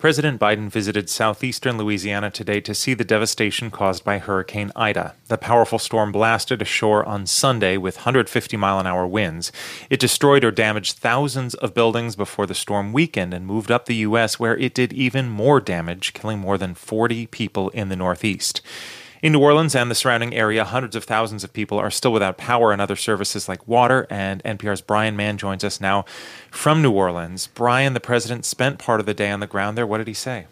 President Biden visited southeastern Louisiana today to see the devastation caused by Hurricane Ida. The powerful storm blasted ashore on Sunday with 150-mile-an-hour winds. It destroyed or damaged thousands of buildings before the storm weakened and moved up the U.S., where it did even more damage, killing more than 40 people in the Northeast. In New Orleans and the surrounding area, hundreds of thousands of people are still without power and other services like water, and NPR's Brian Mann joins us now from New Orleans. Brian, the president spent part of the day on the ground there. What did he say?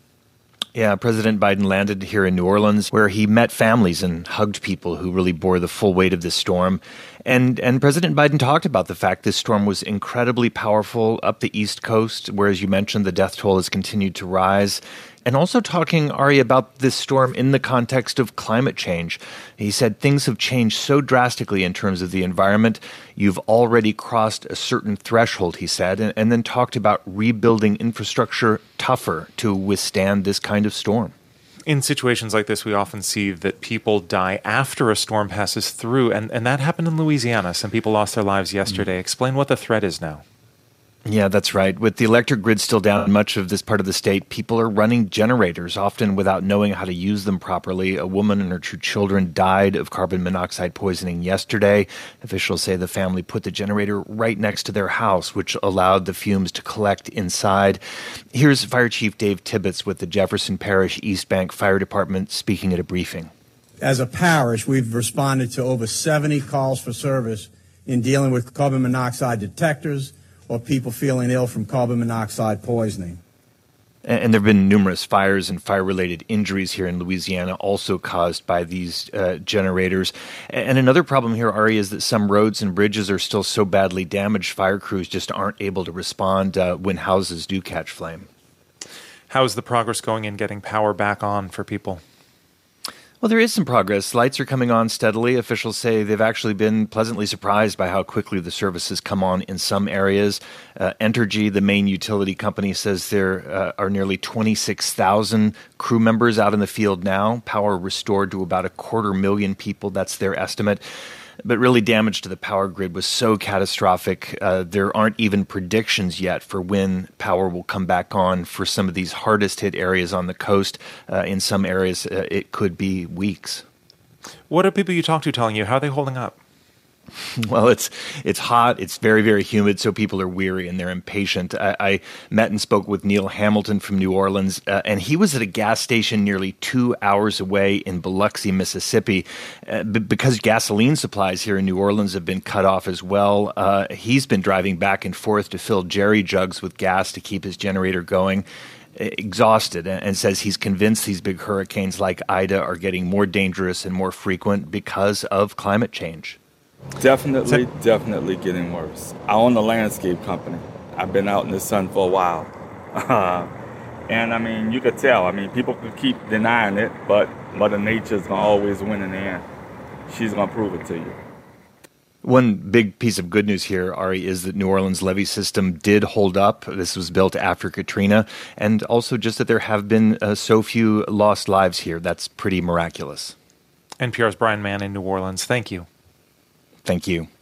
Yeah, President Biden landed here in New Orleans, where he met families and hugged people who really bore the full weight of this storm. And President Biden talked about the fact this storm was incredibly powerful up the East Coast, where, as you mentioned, the death toll has continued to rise. And also talking, Ari, about this storm in the context of climate change. He said things have changed so drastically in terms of the environment. You've already crossed a certain threshold, he said, and then talked about rebuilding infrastructure tougher to withstand this kind of storm. In situations like this, we often see that people die after a storm passes through, and that happened in Louisiana. Some people lost their lives yesterday. Explain what the threat is now. Yeah, that's right. With the electric grid still down in much of this part of the state, people are running generators, often without knowing how to use them properly. A woman and her 2 children died of carbon monoxide poisoning yesterday. Officials say the family put the generator right next to their house, which allowed the fumes to collect inside. Here's Fire Chief Dave Tibbetts with the Jefferson Parish East Bank Fire Department speaking at a briefing. As a parish, we've responded to over 70 calls for service in dealing with carbon monoxide detectors or people feeling ill from carbon monoxide poisoning. And there have been numerous fires and fire-related injuries here in Louisiana, also caused by these generators. And another problem here, Ari, is that some roads and bridges are still so badly damaged, fire crews just aren't able to respond when houses do catch flame. How is the progress going in getting power back on for people? Well, there is some progress. Lights are coming on steadily. Officials say they've actually been pleasantly surprised by how quickly the services come on in some areas. Entergy, the main utility company, says there are nearly 26,000 crew members out in the field now. Power restored to about 250,000 people. That's their estimate. But really, damage to the power grid was so catastrophic, there aren't even predictions yet for when power will come back on for some of these hardest hit areas on the coast. In some areas, it could be weeks. What are people you talk to telling you? How are they holding up? Well, it's hot. It's very, very humid, so people are weary and they're impatient. I met and spoke with Neil Hamilton from New Orleans, and he was at a gas station nearly 2 hours away in Biloxi, Mississippi. Because gasoline supplies here in New Orleans have been cut off as well, he's been driving back and forth to fill jerry jugs with gas to keep his generator going. Exhausted, and says he's convinced these big hurricanes like Ida are getting more dangerous and more frequent because of climate change. Definitely getting worse. I own a landscape company. I've been out in the sun for a while. And I mean, you could tell. I mean, people could keep denying it, but Mother Nature's going to always win in the end. She's going to prove it to you. One big piece of good news here, Ari, is that New Orleans levee system did hold up. This was built after Katrina. And also just that there have been so few lost lives here. That's pretty miraculous. NPR's Brian Mann in New Orleans. Thank you. Thank you.